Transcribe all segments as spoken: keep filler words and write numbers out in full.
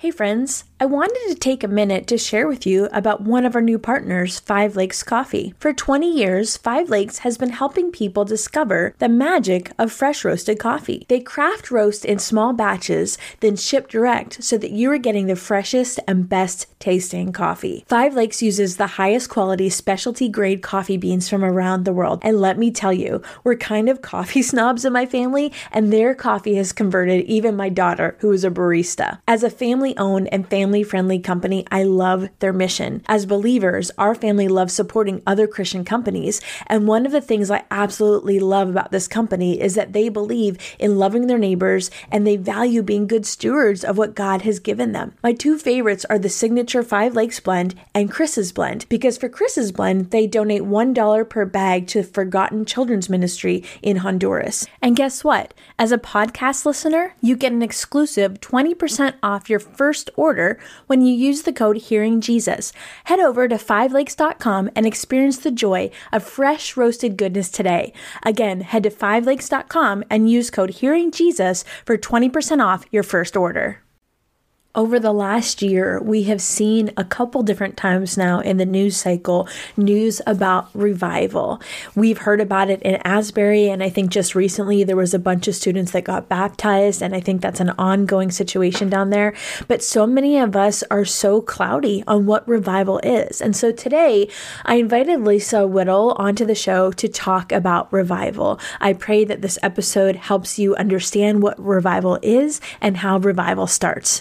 Hey friends, I wanted to take a minute to share with you about one of our new partners, Five Lakes Coffee. For twenty years, Five Lakes has been helping people discover the magic of fresh roasted coffee. They craft roast in small batches, then ship direct so that you are getting the freshest and best tasting coffee. Five Lakes uses the highest quality specialty grade coffee beans from around the world. And let me tell you, we're kind of coffee snobs in my family, and their coffee has converted even my daughter, who is a barista. As a family-owned and family-friendly company, I love their mission. As believers, our family loves supporting other Christian companies, and one of the things I absolutely love about this company is that they believe in loving their neighbors, and they value being good stewards of what God has given them. My two favorites are the signature Five Lakes blend and Chris's blend, because for Chris's blend, they donate one dollar per bag to Forgotten Children's Ministry in Honduras. And guess what? As a podcast listener, you get an exclusive twenty percent off your first order when you use the code HearingJesus. Head over to five lakes dot com and experience the joy of fresh roasted goodness today. Again, head to five lakes dot com and use code HearingJesus for twenty percent off your first order. Over the last year, we have seen a couple different times now in the news cycle, news about revival. We've heard about it in Asbury, and I think just recently there was a bunch of students that got baptized, and I think that's an ongoing situation down there. But so many of us are so cloudy on what revival is. And so today, I invited Lisa Whittle onto the show to talk about revival. I pray that this episode helps you understand what revival is and how revival starts.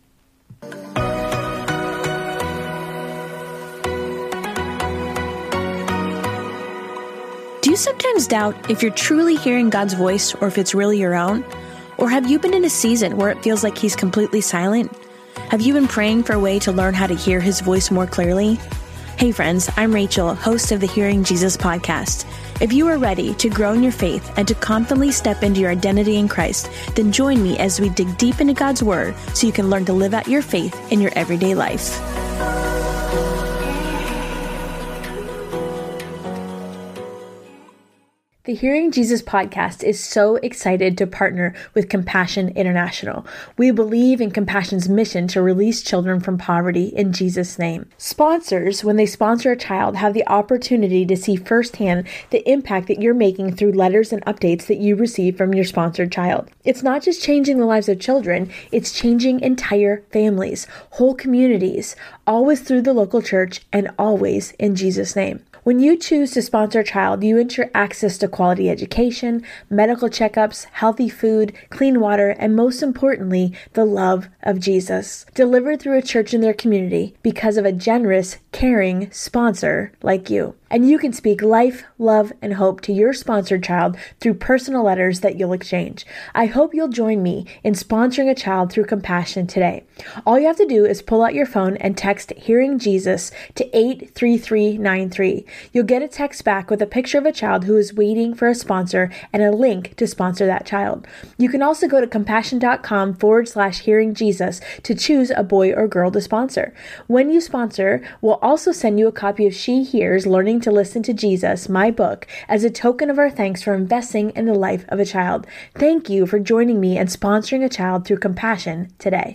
Do you sometimes doubt if you're truly hearing God's voice or if it's really your own? Or have you been in a season where it feels like He's completely silent? Have you been praying for a way to learn how to hear His voice more clearly? Hey friends, I'm Rachel, host of the Hearing Jesus podcast. If you are ready to grow in your faith and to confidently step into your identity in Christ, then join me as we dig deep into God's Word so you can learn to live out your faith in your everyday life. The Hearing Jesus podcast is so excited to partner with Compassion International. We believe in Compassion's mission to release children from poverty in Jesus' name. Sponsors, when they sponsor a child, have the opportunity to see firsthand the impact that you're making through letters and updates that you receive from your sponsored child. It's not just changing the lives of children, it's changing entire families, whole communities, always through the local church and always in Jesus' name. When you choose to sponsor a child, you ensure access to quality education, medical checkups, healthy food, clean water, and most importantly, the love of Jesus, delivered through a church in their community because of a generous, caring sponsor like you. And you can speak life, love, and hope to your sponsored child through personal letters that you'll exchange. I hope you'll join me in sponsoring a child through Compassion today. All you have to do is pull out your phone and text Hearing Jesus to eight three three nine three. You'll get a text back with a picture of a child who is waiting for a sponsor and a link to sponsor that child. You can also go to compassion.com forward slash hearing Jesus to choose a boy or girl to sponsor. When you sponsor, we'll also send you a copy of She Hears Learning to Listen to Jesus, my book, as a token of our thanks for investing in the life of a child. Thank you for joining me and sponsoring a child through Compassion today.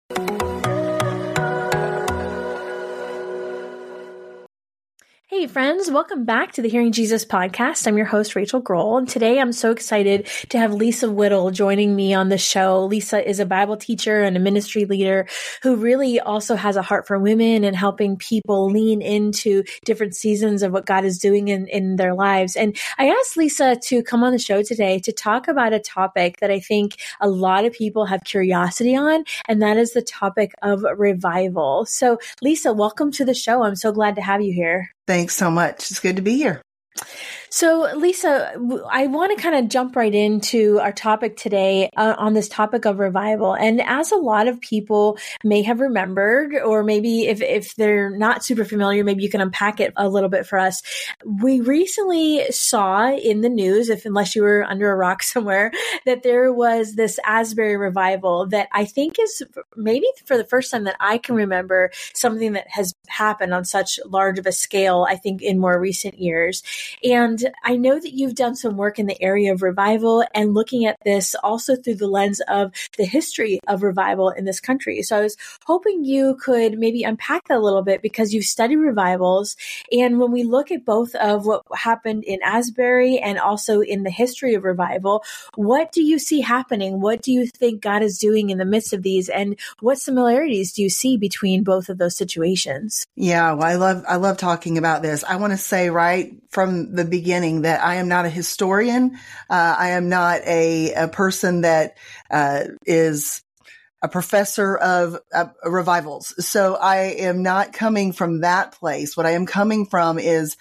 Hey friends, welcome back to the Hearing Jesus podcast. I'm your host, Rachel Grohl, and today I'm so excited to have Lisa Whittle joining me on the show. Lisa is a Bible teacher and a ministry leader who really also has a heart for women and helping people lean into different seasons of what God is doing in, in their lives. And I asked Lisa to come on the show today to talk about a topic that I think a lot of people have curiosity on, and that is the topic of revival. So Lisa, welcome to the show. I'm so glad to have you here. Thanks so much. It's good to be here. So, Lisa, I want to kind of jump right into our topic today uh, on this topic of revival. And as a lot of people may have remembered, or maybe if, if they're not super familiar, maybe you can unpack it a little bit for us. We recently saw in the news, if unless you were under a rock somewhere, that there was this Asbury revival that I think is maybe for the first time that I can remember something that has happened on such large of a scale, I think, in more recent years. And And I know that you've done some work in the area of revival and looking at this also through the lens of the history of revival in this country. So I was hoping you could maybe unpack that a little bit, because you've studied revivals. And when we look at both of what happened in Asbury and also in the history of revival, what do you see happening? What do you think God is doing in the midst of these? And what similarities do you see between both of those situations? Yeah, well, I love I love talking about this. I want to say right from the beginning that I am not a historian. Uh, I am not a, a person that uh, is a professor of uh, revivals. So I am not coming from that place. What I am coming from is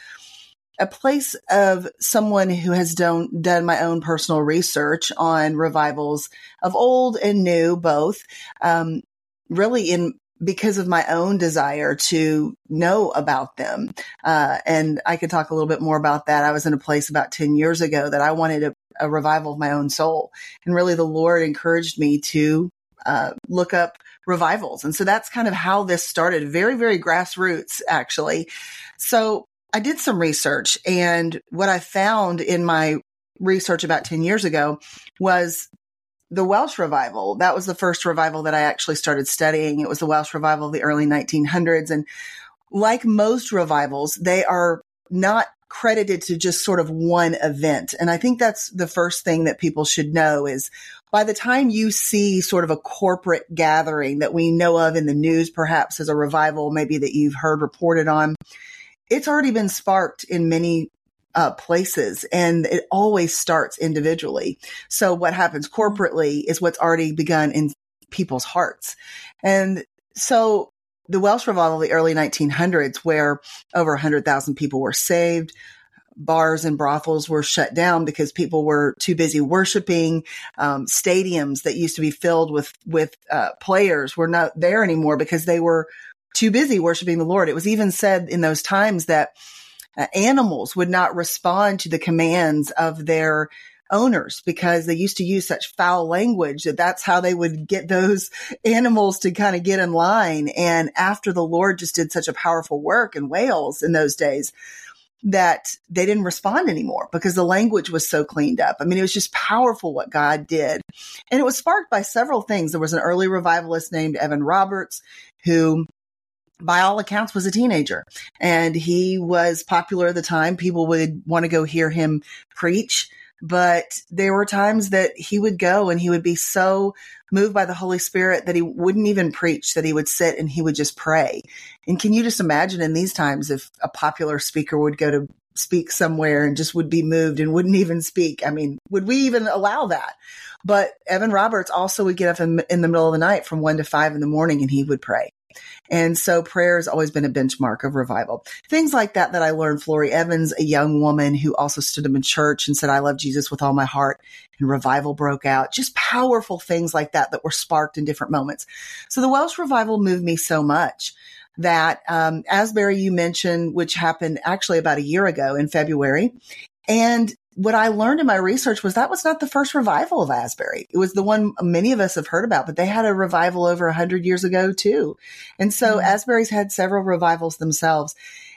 a place of someone who has done, done my own personal research on revivals of old and new, both, um, really in because of my own desire to know about them. Uh, and I could talk a little bit more about that. I was in a place about ten years ago that I wanted a, a revival of my own soul. And really the Lord encouraged me to uh, look up revivals. And so that's kind of how this started. Very, very grassroots, actually. So I did some research, and what I found in my research about ten years ago was the Welsh revival. That was the first revival that I actually started studying. It was the Welsh revival of the early nineteen hundreds. And like most revivals, they are not credited to just sort of one event. And I think that's the first thing that people should know is by the time you see sort of a corporate gathering that we know of in the news, perhaps as a revival, maybe that you've heard reported on, it's already been sparked in many uh, places, and it always starts individually. So what happens corporately is what's already begun in people's hearts. And so the Welsh revival of the early nineteen hundreds, where over one hundred thousand people were saved, bars and brothels were shut down because people were too busy worshiping. Um, stadiums that used to be filled with, with uh, players were not there anymore because they were too busy worshiping the Lord. It was even said in those times that uh, animals would not respond to the commands of their owners because they used to use such foul language that that's how they would get those animals to kind of get in line. And after the Lord just did such a powerful work in Wales in those days, that they didn't respond anymore because the language was so cleaned up. I mean, it was just powerful what God did. And it was sparked by several things. There was an early revivalist named Evan Roberts who, by all accounts, was a teenager, and he was popular at the time. People would want to go hear him preach, but there were times that he would go and he would be so moved by the Holy Spirit that he wouldn't even preach, that he would sit and he would just pray. And can you just imagine in these times if a popular speaker would go to speak somewhere and just would be moved and wouldn't even speak? I mean, would we even allow that? But Evan Roberts also would get up in, in the middle of the night from one to five in the morning and he would pray. And so prayer has always been a benchmark of revival. Things like that that I learned. Florrie Evans, a young woman who also stood up in church and said, I love Jesus with all my heart, and revival broke out. Just powerful things like that that were sparked in different moments. So the Welsh revival moved me so much that um, Asbury, you mentioned, which happened actually about a year ago in February. And what I learned in my research was that was not the first revival of Asbury. It was the one many of us have heard about, but they had a revival over a hundred years ago too. And so mm-hmm. Asbury's had several revivals themselves.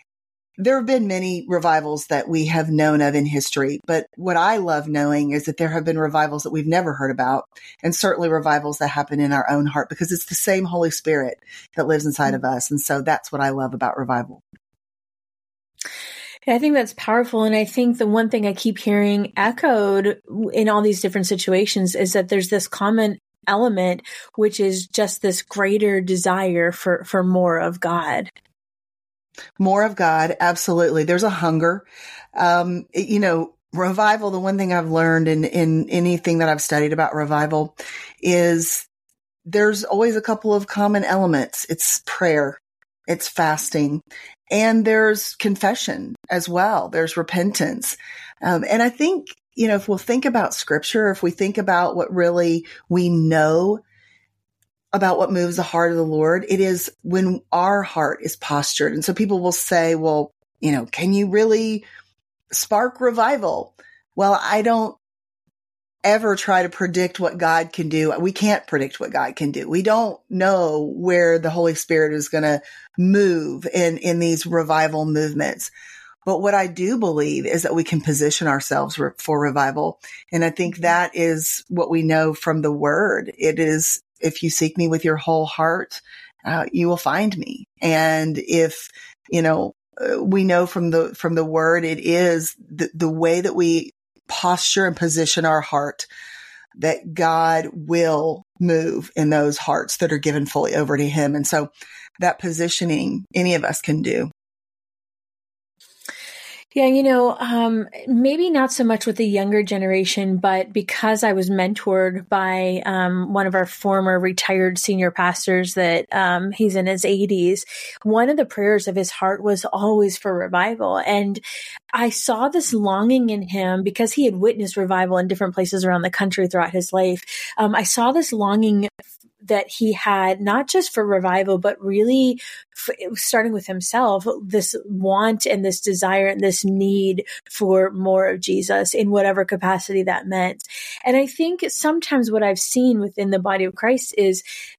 There have been many revivals that we have known of in history, but what I love knowing is that there have been revivals that we've never heard about, and certainly revivals that happen in our own heart because it's the same Holy Spirit that lives inside mm-hmm. of us. And so that's what I love about revival. I think that's powerful. And I think the one thing I keep hearing echoed in all these different situations is that there's this common element, which is just this greater desire for, for more of God. More of God. Absolutely. There's a hunger. Um, you know, revival, the one thing I've learned in, in anything that I've studied about revival is there's always a couple of common elements. It's prayer. It's fasting. And there's confession as well. There's repentance. Um, and I think, you know, if we'll think about scripture, if we think about what really we know about what moves the heart of the Lord, it is when our heart is postured. And so people will say, well, you know, can you really spark revival? Well, I don't ever try to predict what God can do. We can't predict what God can do. We don't know where the Holy Spirit is going to move in, in these revival movements. But what I do believe is that we can position ourselves re- for revival. And I think that is what we know from the word. It is, if you seek me with your whole heart, uh, you will find me. And if, you know, uh, we know from the, from the word, it is the, the way that we posture and position our heart that God will move in those hearts that are given fully over to him. And so that positioning any of us can do. Yeah, you know, um, maybe not so much with the younger generation, but because I was mentored by um, one of our former retired senior pastors that um, he's in his eighties, one of the prayers of his heart was always for revival. And I saw this longing in him because he had witnessed revival in different places around the country throughout his life. Um, I saw this longing that he had, not just for revival, but really f- starting with himself, this want and this desire and this need for more of Jesus in whatever capacity that meant. And I think sometimes what I've seen within the body of Christ is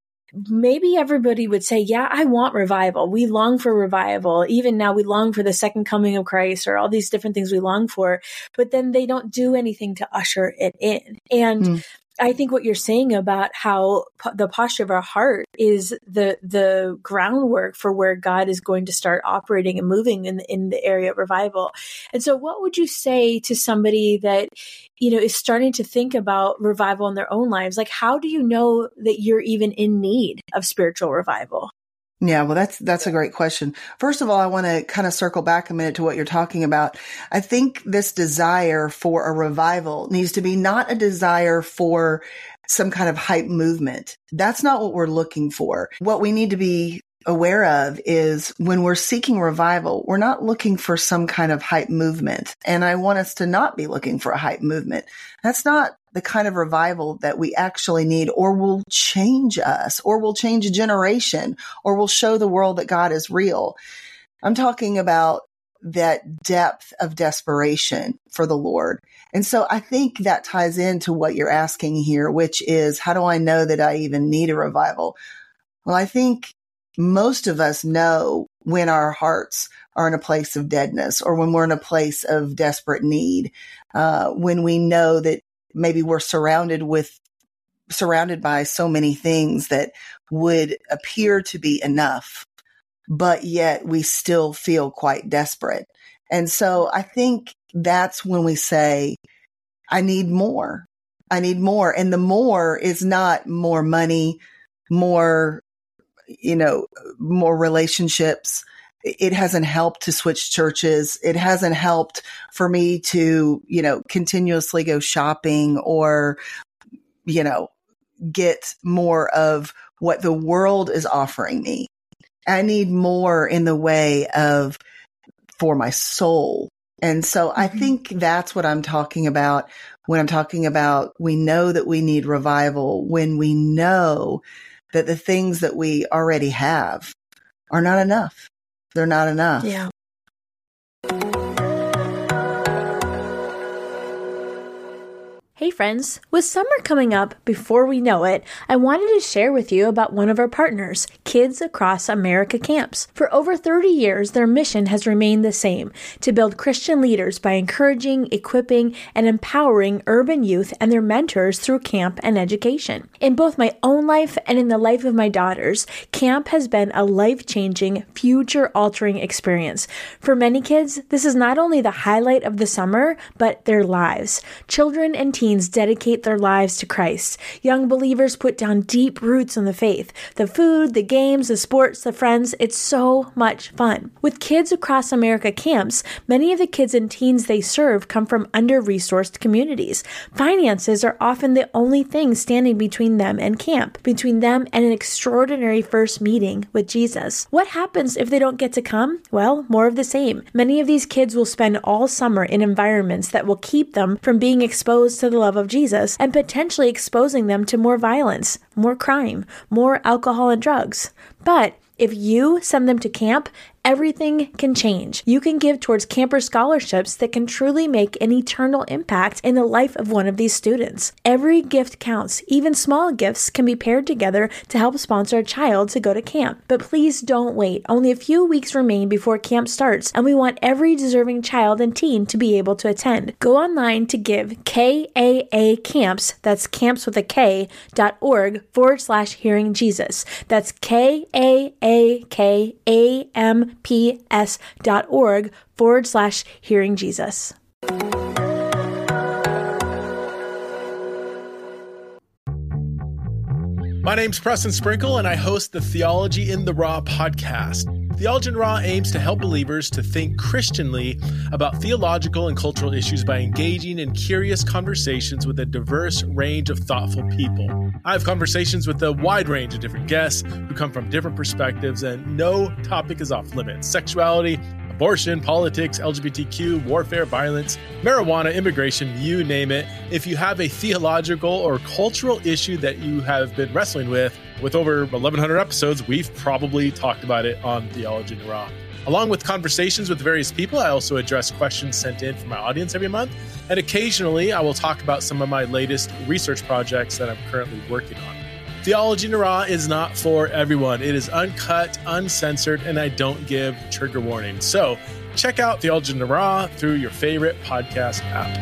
maybe everybody would say, yeah, I want revival. We long for revival. Even now we long for the second coming of Christ, or all these different things we long for, but then they don't do anything to usher it in. And mm. I think what you're saying about how po- the posture of our heart is the the groundwork for where God is going to start operating and moving in, in the area of revival. And so what would you say to somebody that, you know, is starting to think about revival in their own lives? Like, how do you know that you're even in need of spiritual revival? Yeah, well, that's, that's a great question. First of all, I want to kind of circle back a minute to what you're talking about. I think this desire for a revival needs to be not a desire for some kind of hype movement. That's not what we're looking for. What we need to be aware of is when we're seeking revival, we're not looking for some kind of hype movement. And I want us to not be looking for a hype movement. That's not the kind of revival that we actually need, or will change us, or will change a generation, or will show the world that God is real. I'm talking about that depth of desperation for the Lord. And so I think that ties into what you're asking here, which is, how do I know that I even need a revival? Well, I think most of us know when our hearts are in a place of deadness, or when we're in a place of desperate need, uh, when we know that maybe we're surrounded with, surrounded by so many things that would appear to be enough, but yet we still feel quite desperate. And so I think that's when we say, I need more. I need more. And the more is not more money, more, you know, more relationships. It hasn't helped to switch churches. It hasn't helped for me to, you know, continuously go shopping or, you know, get more of what the world is offering me. I need more in the way of for my soul. And so mm-hmm. I think that's what I'm talking about when I'm talking about we know that we need revival, when we know that the things that we already have are not enough. They're not enough. Yeah. Hey friends, with summer coming up before we know it, I wanted to share with you about one of our partners, Kids Across America Camps. For over thirty years, their mission has remained the same, to build Christian leaders by encouraging, equipping, and empowering urban youth and their mentors through camp and education. In both my own life and in the life of my daughters, camp has been a life-changing, future-altering experience. For many kids, this is not only the highlight of the summer, but their lives. Children and teens dedicate their lives to Christ. Young believers put down deep roots in the faith. The food, the games, the sports, the friends, it's so much fun. With Kids Across America Camps, many of the kids and teens they serve come from under-resourced communities. Finances are often the only thing standing between them and camp, between them and an extraordinary first meeting with Jesus. What happens if they don't get to come? Well, more of the same. Many of these kids will spend all summer in environments that will keep them from being exposed to the love of Jesus and potentially exposing them to more violence, more crime, more alcohol and drugs. But if you send them to camp, everything can change. You can give towards camper scholarships that can truly make an eternal impact in the life of one of these students. Every gift counts. Even small gifts can be paired together to help sponsor a child to go to camp. But please don't wait. Only a few weeks remain before camp starts, and we want every deserving child and teen to be able to attend. Go online to give K A A Camps, that's camps with a K, dot org forward slash hearing Jesus. That's K A A K A M P S dot org forward slash hearing Jesus. My name's Preston Sprinkle, and I host the Theology in the Raw podcast. Theology in the Raw aims to help believers to think Christianly about theological and cultural issues by engaging in curious conversations with a diverse range of thoughtful people. I have conversations with a wide range of different guests who come from different perspectives, and no topic is off limits. Sexuality, abortion, politics, L G B T Q, warfare, violence, marijuana, immigration, you name it. If you have a theological or cultural issue that you have been wrestling with, with over eleven hundred episodes, we've probably talked about it on Theology in the Raw. Along with conversations with various people, I also address questions sent in from my audience every month. And occasionally, I will talk about some of my latest research projects that I'm currently working on. Theology in the Raw is not for everyone. It is uncut, uncensored, and I don't give trigger warnings. So check out Theology in the Raw through your favorite podcast app.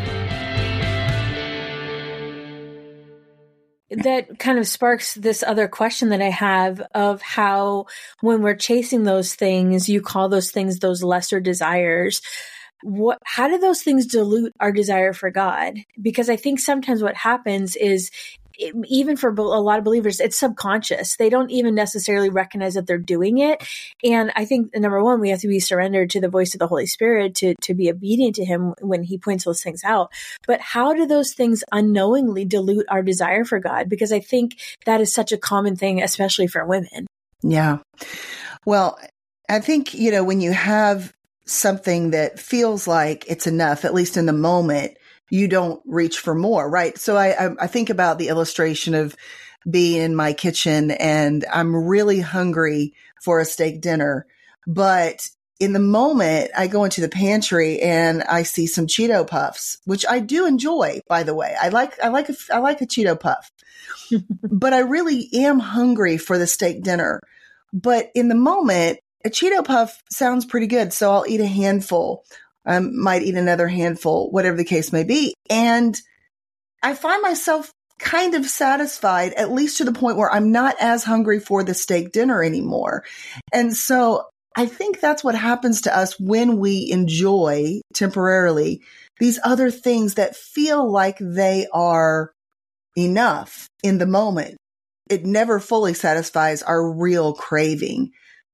That kind of sparks this other question that I have of how when we're chasing those things, you call those things those lesser desires. What, how do those things dilute our desire for God? Because I think sometimes what happens is, it, even for a lot of believers, it's subconscious. They don't even necessarily recognize that they're doing it. And I think, number one, we have to be surrendered to the voice of the Holy Spirit to, to be obedient to him when he points those things out. But how do those things unknowingly dilute our desire for God? Because I think that is such a common thing, especially for women. Yeah. Well, I think, you know, when you have something that feels like it's enough, at least in the moment, you don't reach for more, right? So I, I think about the illustration of being in my kitchen and I'm really hungry for a steak dinner, but in the moment I go into the pantry and I see some Cheeto Puffs, which I do enjoy, by the way. I like, I like, a, I like a Cheeto Puff, but I really am hungry for the steak dinner. But in the moment, a Cheeto Puff sounds pretty good. So I'll eat a handful. I um, might eat another handful, whatever the case may be. And I find myself kind of satisfied, at least to the point where I'm not as hungry for the steak dinner anymore. And so I think that's what happens to us when we enjoy temporarily these other things that feel like they are enough in the moment. It never fully satisfies our real craving.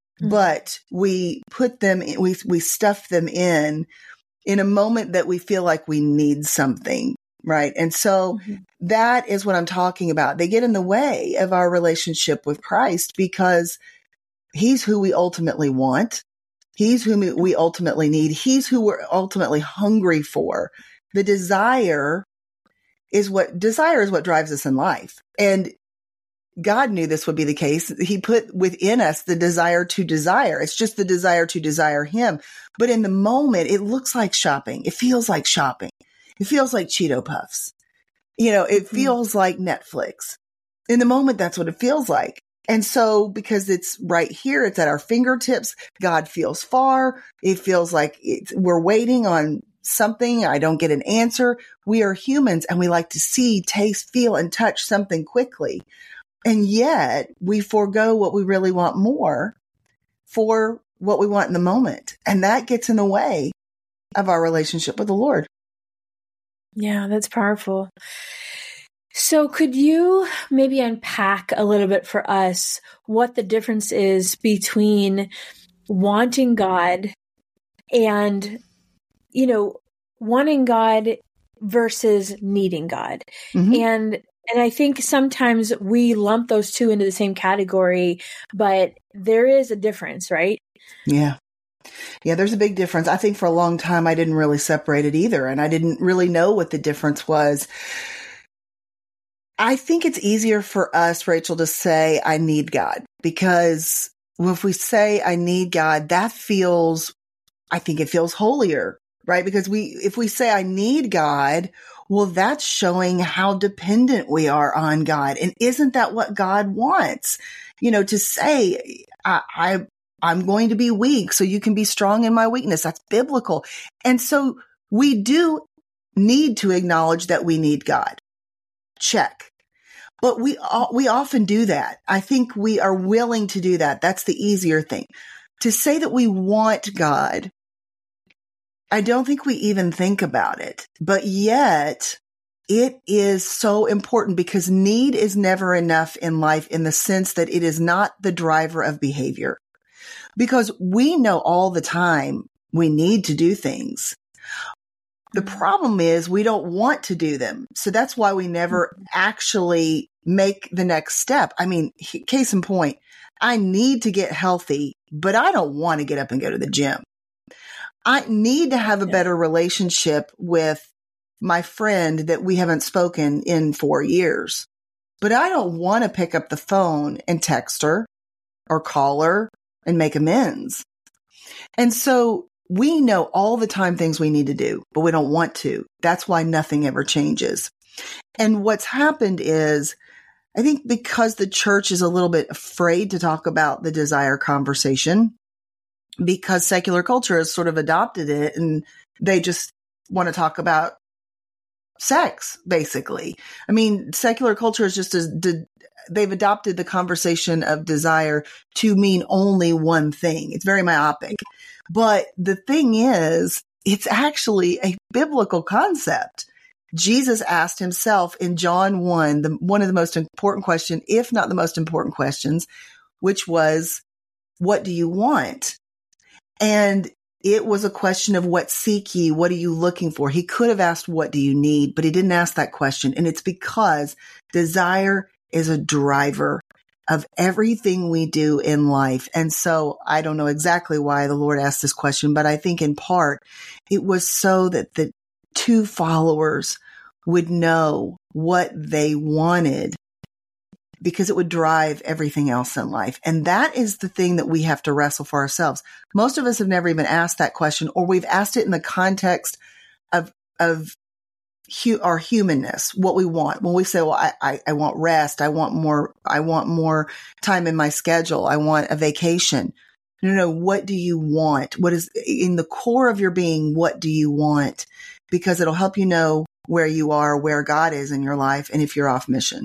But we put them, in, we we stuff them in in a moment that we feel like we need something, right? And so mm-hmm. that is what I'm talking about. They get in the way of our relationship with Christ because he's who we ultimately want. He's who we ultimately need. He's who we're ultimately hungry for. The desire is what, desire is what drives us in life. And God knew this would be the case. He put within us the desire to desire. It's just the desire to desire him. But in the moment, it looks like shopping. It feels like shopping. It feels like Cheeto Puffs. You know, it feels mm-hmm. like Netflix. In the moment, that's what it feels like. And so because it's right here, it's at our fingertips, God feels far. It feels like it's, we're waiting on something. I don't get an answer. We are humans and we like to see, taste, feel, and touch something quickly. And yet we forego what we really want more for what we want in the moment. And that gets in the way of our relationship with the Lord. Yeah, that's powerful. So could you maybe unpack a little bit for us what the difference is between wanting God and, you know, wanting God versus needing God? Mm-hmm. And And I think sometimes we lump those two into the same category, but there is a difference, right? Yeah. Yeah, there's a big difference. I think for a long time, I didn't really separate it either. And I didn't really know what the difference was. I think it's easier for us, Rachel, to say, I need God, because well, if we say I need God, that feels, I think it feels holier, right? Because we, if we say I need God, well, that's showing how dependent we are on God. And isn't that what God wants? You know, to say, I, I, I'm going to be weak so you can be strong in my weakness. That's biblical. And so we do need to acknowledge that we need God. Check. But we, we often do that. I think we are willing to do that. That's the easier thing. To say that we want God, I don't think we even think about it, but yet it is so important because need is never enough in life in the sense that it is not the driver of behavior. Because we know all the time we need to do things. The problem is we don't want to do them. So that's why we never actually make the next step. I mean, case in point, I need to get healthy, but I don't want to get up and go to the gym. I need to have a better relationship with my friend that we haven't spoken in four years, but I don't want to pick up the phone and text her or call her and make amends. And so we know all the time things we need to do, but we don't want to. That's why nothing ever changes. And what's happened is, I think because the church is a little bit afraid to talk about the desire conversation, because secular culture has sort of adopted it and they just want to talk about sex, basically. I mean, secular culture is just as, they've adopted the conversation of desire to mean only one thing. It's very myopic. But the thing is, it's actually a biblical concept. Jesus asked himself in John one, the, one of the most important questions, if not the most important questions, which was, what do you want? And it was a question of what seek ye? What are you looking for? He could have asked, what do you need? But he didn't ask that question. And it's because desire is a driver of everything we do in life. And so I don't know exactly why the Lord asked this question, but I think in part it was so that the two followers would know what they wanted, because it would drive everything else in life. And that is the thing that we have to wrestle for ourselves. Most of us have never even asked that question, or we've asked it in the context of, of hu- our humanness, what we want. When we say, well, I, I, I want rest. I want more, I want more time in my schedule. I want a vacation. No, no, what do you want? What is in the core of your being? What do you want? Because it'll help you know where you are, where God is in your life, and if you're off mission.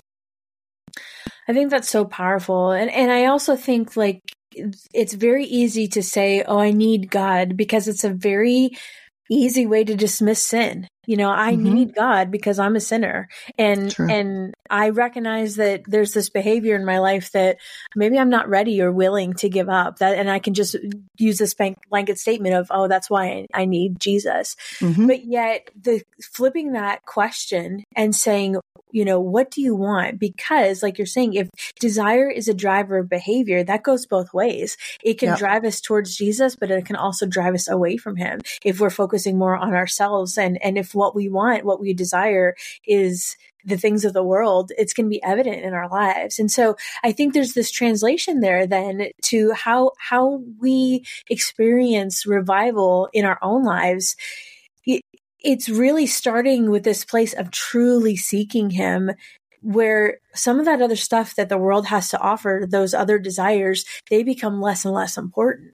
I think that's so powerful. And and I also think like it's very easy to say, oh, I need God, because it's a very easy way to dismiss sin. You know, I mm-hmm. need God because I'm a sinner. And, True. and I recognize that there's this behavior in my life that maybe I'm not ready or willing to give up, that, and I can just use this blanket statement of, oh, that's why I, I need Jesus. Mm-hmm. But yet the flipping that question and saying, you know, what do you want? Because like you're saying, if desire is a driver of behavior, that goes both ways. It can yep. drive us towards Jesus, but it can also drive us away from him if we're focusing more on ourselves. And, and if what we want, what we desire is the things of the world, it's going to be evident in our lives. And so I think there's this translation there then to how, how we experience revival in our own lives. It, It's really starting with this place of truly seeking him, where some of that other stuff that the world has to offer, those other desires, they become less and less important.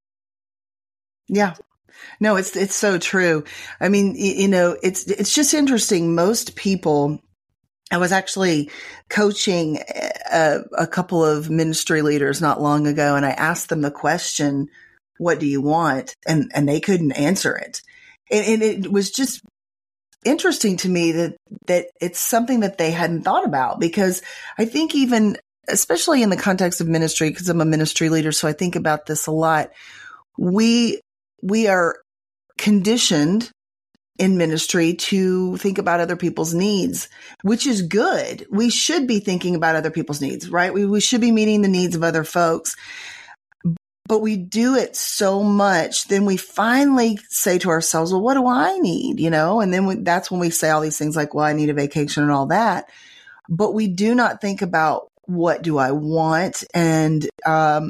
Yeah. No, it's, it's so true. I mean, you know, it's, it's just interesting. Most people, I was actually coaching a, a couple of ministry leaders not long ago, and I asked them the question, what do you want? And, and they couldn't answer it. And, and it was just interesting to me that, that it's something that they hadn't thought about, because I think even, especially in the context of ministry, because I'm a ministry leader, so I think about this a lot. We, we are conditioned in ministry to think about other people's needs, which is good. We should be thinking about other people's needs, right? We, we should be meeting the needs of other folks. But we do it so much, then we finally say to ourselves, well, what do I need? You know, and then we, that's when we say all these things like, well, I need a vacation and all that. But we do not think about, what do I want? And, um,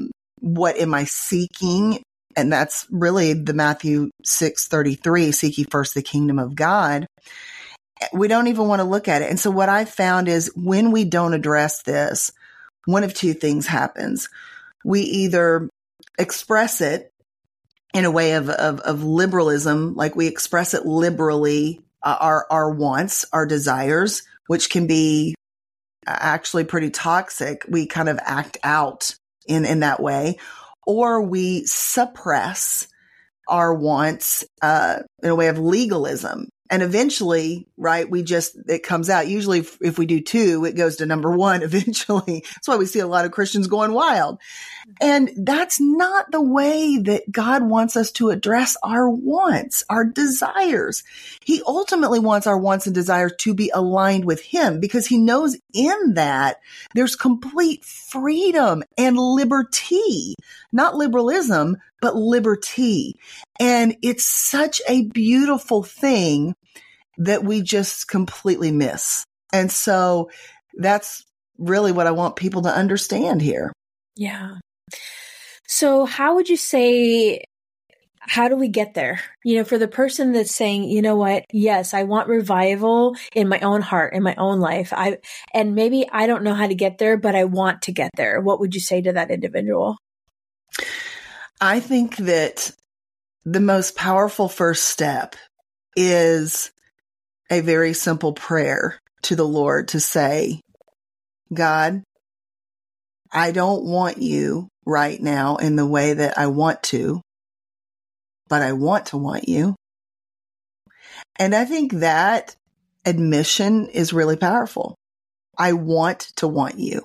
what am I seeking? And that's really the Matthew six thirty-three, seek ye first the kingdom of God. We don't even want to look at it. And so what I found is when we don't address this, one of two things happens. We either express it in a way of, of, of liberalism, like we express it liberally, uh, our, our wants, our desires, which can be actually pretty toxic. We kind of act out in, in that way, or we suppress our wants, uh, in a way of legalism. And eventually, right, we just, it comes out. Usually if, if we do two, it goes to number one eventually. That's why we see a lot of Christians going wild. And that's not the way that God wants us to address our wants, our desires. He ultimately wants our wants and desires to be aligned with Him, because He knows in that there's complete freedom and liberty, not liberalism, but liberty. And it's such a beautiful thing that we just completely miss. And so that's really what I want people to understand here. Yeah. So how would you say, how do we get there? You know, for the person that's saying, you know what, yes, I want revival in my own heart, in my own life. I, and maybe I don't know how to get there, but I want to get there. What would you say to that individual? I think that the most powerful first step is a very simple prayer to the Lord to say, God, I don't want you right now in the way that I want to, but I want to want you. And I think that admission is really powerful. I want to want you.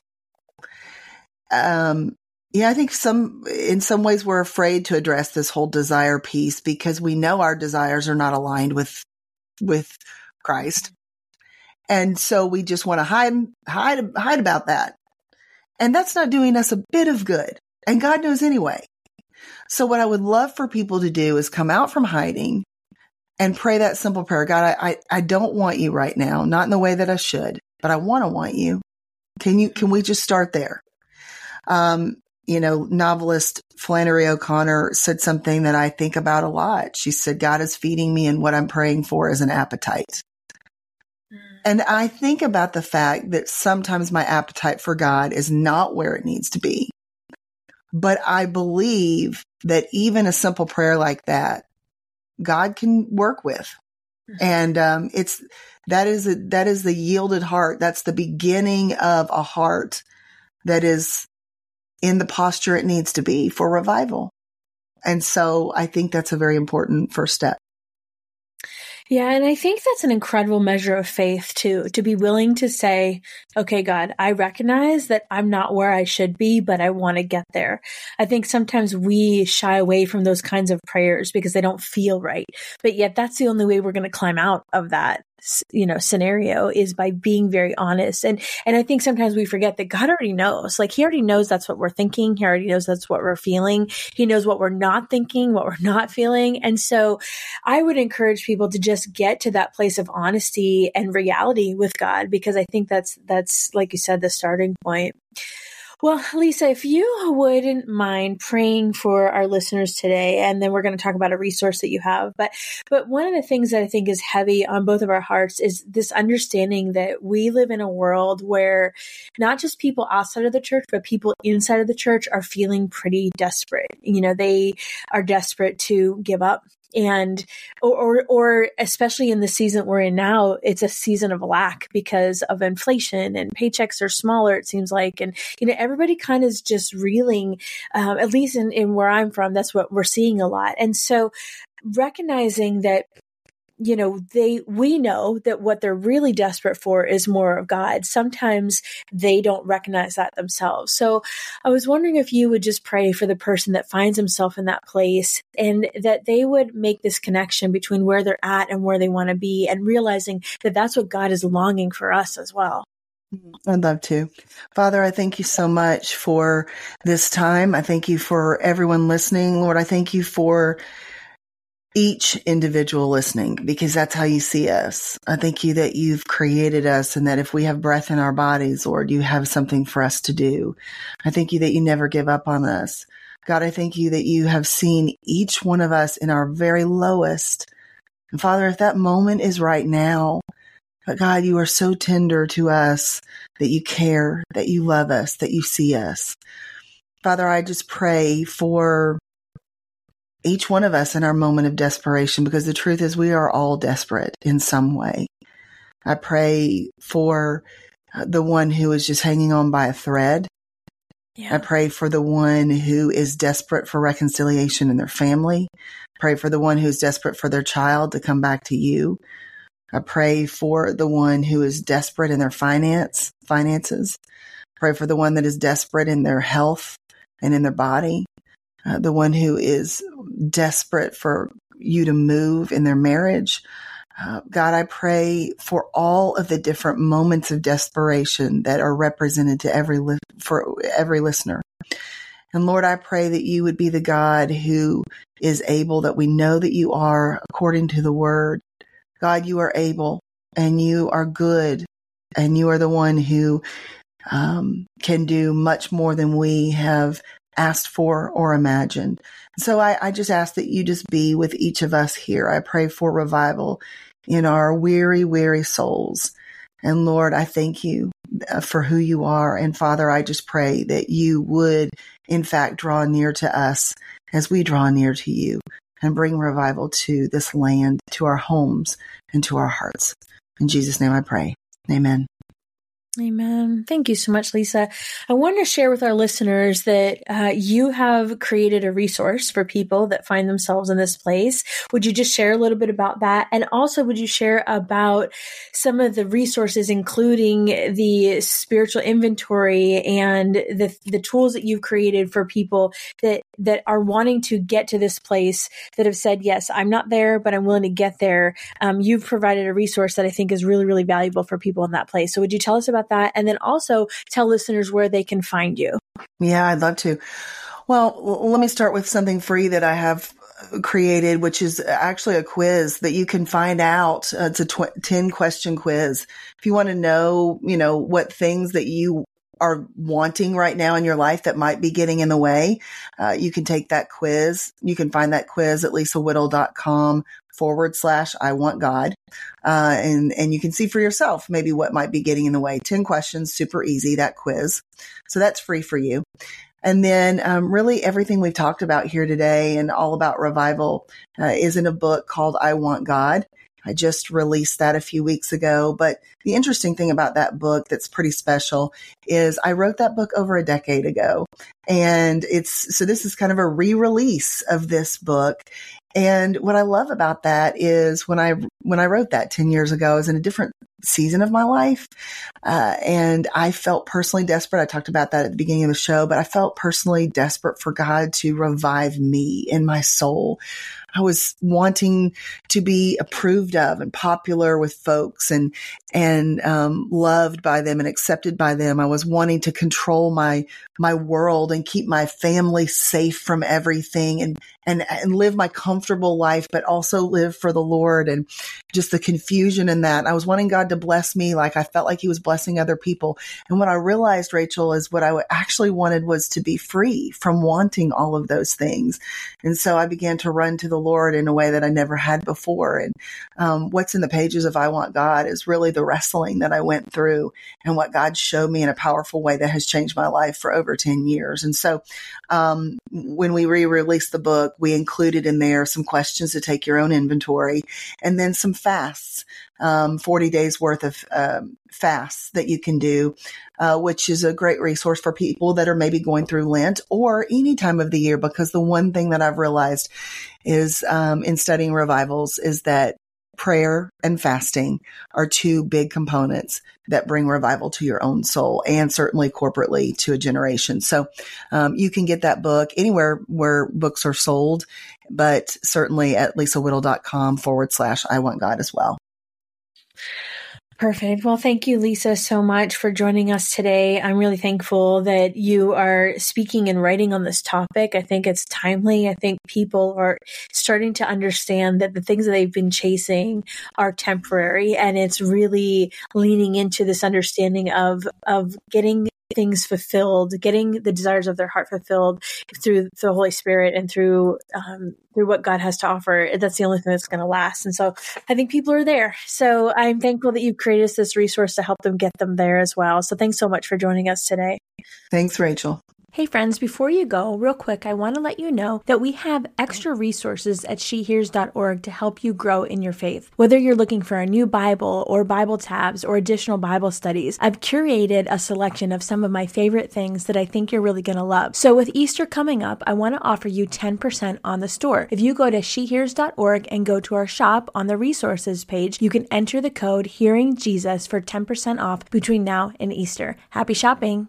Um, yeah, I think some, in some ways we're afraid to address this whole desire piece because we know our desires are not aligned with, with Christ. And so we just want to hide, hide, hide about that. And that's not doing us a bit of good. And God knows anyway. So what I would love for people to do is come out from hiding and pray that simple prayer. God, I, I, I don't want you right now, not in the way that I should, but I want to want you. Can you, can we just start there? Um, you know, novelist Flannery O'Connor said something that I think about a lot. She said, God is feeding me, and what I'm praying for is an appetite. Mm. And I think about the fact that sometimes my appetite for God is not where it needs to be. But I believe that even a simple prayer like that, God can work with. Mm. And um, it's, that is, a, that is the yielded heart. That's the beginning of a heart that is in the posture it needs to be for revival. And so I think that's a very important first step. Yeah. And I think that's an incredible measure of faith too, to be willing to say, okay, God, I recognize that I'm not where I should be, but I want to get there. I think sometimes we shy away from those kinds of prayers because they don't feel right. But yet that's the only way we're going to climb out of that, you know, scenario, is by being very honest. And, and I think sometimes we forget that God already knows, like He already knows that's what we're thinking. He already knows that's what we're feeling. He knows what we're not thinking, what we're not feeling. And so I would encourage people to just get to that place of honesty and reality with God, because I think that's, that's, like you said, the starting point. Well, Lisa, if you wouldn't mind praying for our listeners today, and then we're going to talk about a resource that you have. But, but one of the things that I think is heavy on both of our hearts is this understanding that we live in a world where not just people outside of the church, but people inside of the church are feeling pretty desperate. You know, they are desperate to give up. And, or, or, or especially in the season we're in now, it's a season of lack because of inflation, and paychecks are smaller, it seems like. And, you know, everybody kind of is just reeling, um, at least in, in where I'm from, that's what we're seeing a lot. And so recognizing that, you know, they, we know that what they're really desperate for is more of God. Sometimes they don't recognize that themselves. So I was wondering if you would just pray for the person that finds himself in that place, and that they would make this connection between where they're at and where they want to be, and realizing that that's what God is longing for us as well. I'd love to. Father, I thank you so much for this time. I thank you for everyone listening. Lord, I thank you for each individual listening, because that's how you see us. I thank you that you've created us, and that if we have breath in our bodies, Lord, you have something for us to do. I thank you that you never give up on us. God, I thank you that you have seen each one of us in our very lowest. And Father, if that moment is right now, but God, you are so tender to us that you care, that you love us, that you see us. Father, I just pray for each one of us in our moment of desperation, because the truth is we are all desperate in some way. I pray for the one who is just hanging on by a thread. Yeah. I pray for the one who is desperate for reconciliation in their family. Pray for the one who's desperate for their child to come back to you. I pray for the one who is desperate in their finance, finances. Pray for the one that is desperate in their health and in their body. Uh, the one who is desperate for you to move in their marriage. Uh, God, I pray for all of the different moments of desperation that are represented to every li- for every listener. And Lord, I pray that you would be the God who is able, that we know that you are according to the word. God, you are able and you are good and you are the one who um, can do much more than we have asked for or imagined. So I, I just ask that you just be with each of us here. I pray for revival in our weary, weary souls. And Lord, I thank you for who you are. And Father, I just pray that you would, in fact, draw near to us as we draw near to you and bring revival to this land, to our homes, and to our hearts. In Jesus' name I pray. Amen. Amen. Thank you so much, Lisa. I want to share with our listeners that uh, you have created a resource for people that find themselves in this place. Would you just share a little bit about that? And also, would you share about some of the resources, including the spiritual inventory and the the tools that you've created for people that that are wanting to get to this place, that have said, yes, I'm not there, but I'm willing to get there. Um, you've provided a resource that I think is really, really valuable for people in that place. So would you tell us about that? And then also tell listeners where they can find you. Yeah, I'd love to. Well, let me start with something free that I have created, which is actually a quiz that you can find out. Uh, it's a tw- ten question quiz. If you want to know, you know, what things that you are wanting right now in your life that might be getting in the way, uh, you can take that quiz. You can find that quiz at lisawhittle.com forward slash I want God. Uh, and, and you can see for yourself maybe what might be getting in the way. ten questions, super easy, that quiz. So that's free for you. And then um, really everything we've talked about here today and all about revival uh, is in a book called I Want God. I just released that a few weeks ago. But the interesting thing about that book that's pretty special is I wrote that book over a decade ago. And it's, so this is kind of a re-release of this book. And what I love about that is when I, when I wrote that ten years ago, I was in a different season of my life. Uh, and I felt personally desperate. I talked about that at the beginning of the show, but I felt personally desperate for God to revive me in my soul. I was wanting to be approved of and popular with folks and, and, um, loved by them and accepted by them. I was wanting to control my, my world and keep my family safe from everything and, and, and live my comfortable life, but also live for the Lord, and just the confusion in that. I was wanting God to bless me like I felt like he was blessing other people. And what I realized, Rachel, is what I actually wanted was to be free from wanting all of those things. And so I began to run to the Lord in a way that I never had before. And um, what's in the pages of I Want God is really the wrestling that I went through and what God showed me in a powerful way that has changed my life for over ten years. And so um, when we re-released the book, we included in there some questions to take your own inventory, and then some fasts, um, forty days worth of um, fasts that you can do, uh, which is a great resource for people that are maybe going through Lent or any time of the year. Because the one thing that I've realized is um, in studying revivals is that prayer and fasting are two big components that bring revival to your own soul, and certainly corporately to a generation. So um, you can get that book anywhere where books are sold, but certainly at lisawhittle.com forward slash I Want God as well. Perfect. Well, thank you, Lisa, so much for joining us today. I'm really thankful that you are speaking and writing on this topic. I think it's timely. I think people are starting to understand that the things that they've been chasing are temporary, and it's really leaning into this understanding of, of getting things fulfilled, getting the desires of their heart fulfilled through the Holy Spirit and through um, through what God has to offer. That's the only thing that's going to last. And so I think people are there. So I'm thankful that you've created this resource to help them get them there as well. So thanks so much for joining us today. Thanks, Rachel. Hey friends, before you go, real quick, I want to let you know that we have extra resources at she hears dot org to help you grow in your faith. Whether you're looking for a new Bible or Bible tabs or additional Bible studies, I've curated a selection of some of my favorite things that I think you're really going to love. So with Easter coming up, I want to offer you ten percent on the store. If you go to she hears dot org and go to our shop on the resources page, you can enter the code Hearing Jesus for ten percent off between now and Easter. Happy shopping!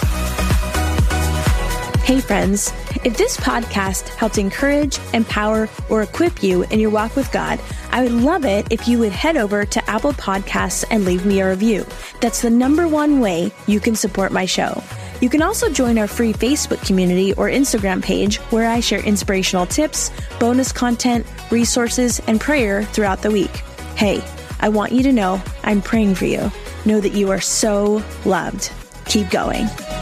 Hey friends, if this podcast helped encourage, empower, or equip you in your walk with God, I would love it if you would head over to Apple Podcasts and leave me a review. That's the number one way you can support my show. You can also join our free Facebook community or Instagram page where I share inspirational tips, bonus content, resources, and prayer throughout the week. Hey, I want you to know I'm praying for you. Know that you are so loved. Keep going.